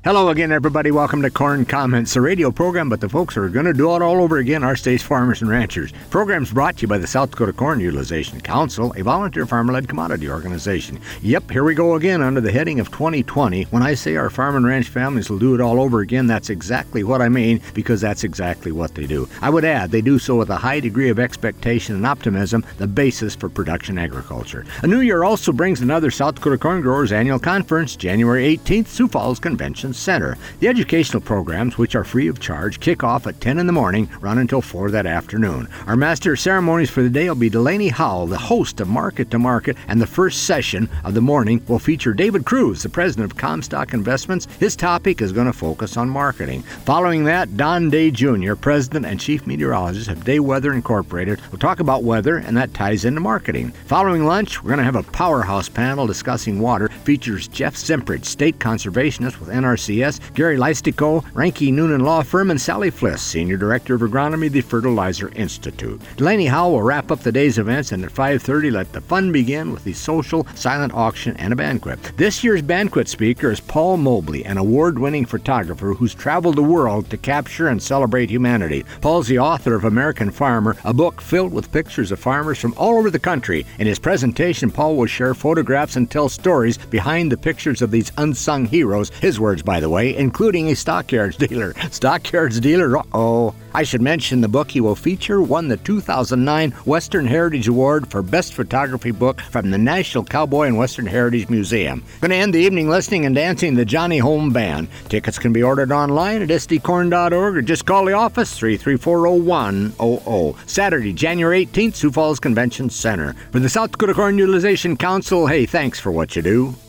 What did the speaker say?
Hello again, everybody. Welcome to Corn Comments, a radio program, but the folks who are going to do it all over again, our state's farmers and ranchers. Program's brought to you by the South Dakota Corn Utilization Council, a volunteer farmer-led commodity organization. Yep, here we go again under the heading of 2020. When I say our farm and ranch families will do it all over again, that's exactly what I mean, because that's exactly what they do. I would add, they do so with a high degree of expectation and optimism, the basis for production agriculture. A new year also brings another South Dakota Corn Growers Annual Conference, January 18th, Sioux Falls Convention Center. The educational programs, which are free of charge, kick off at 10 in the morning, run until 4 that afternoon. Our master of ceremonies for the day will be Delaney Howell, the host of Market to Market, and the first session of the morning will feature David Cruz, the president of Comstock Investments. His topic is going to focus on marketing. Following that, Don Day Jr., president and chief meteorologist of Day Weather Incorporated, will talk about weather, and that ties into marketing. Following lunch, we're going to have a powerhouse panel discussing water. Features Jeff Semprich, state conservationist with NRCS, Gary Leistico, Ranke Noonan Law Firm, and Sally Fliss, Senior Director of Agronomy, the Fertilizer Institute. Delaney Howell will wrap up the day's events, and at 5:30, let the fun begin with the social silent auction and a banquet. This year's banquet speaker is Paul Mobley, an award-winning photographer who's traveled the world to capture and celebrate humanity. Paul's the author of American Farmer, a book filled with pictures of farmers from all over the country. In his presentation, Paul will share photographs and tell stories behind the pictures of these unsung heroes, his words, by the way, including a stockyards dealer. Stockyards dealer, uh-oh. I should mention the book he will feature won the 2009 Western Heritage Award for Best Photography Book from the National Cowboy and Western Heritage Museum. Going to end the evening listening and dancing the Johnny Home Band. Tickets can be ordered online at sdcorn.org or just call the office 334-0100. Saturday, January 18th, Sioux Falls Convention Center. For the South Dakota Corn Utilization Council, hey, thanks for what you do.